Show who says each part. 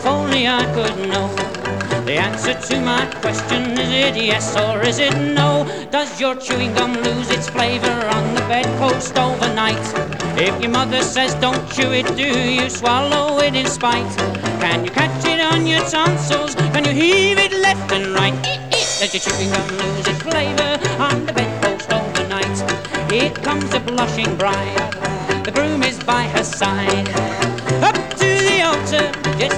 Speaker 1: only I could know the answer to my question. Is it yes or is it no? Does your chewing gum lose its flavor on the bedpost overnight? If your mother says don't chew it, do you swallow it in spite? Can you catch it on your tonsils? Can you heave it left and right? Does your chewing gum lose its flavor on the bedpost overnight? Here comes the blushing bride, the groom is by her side. Up to the altar, just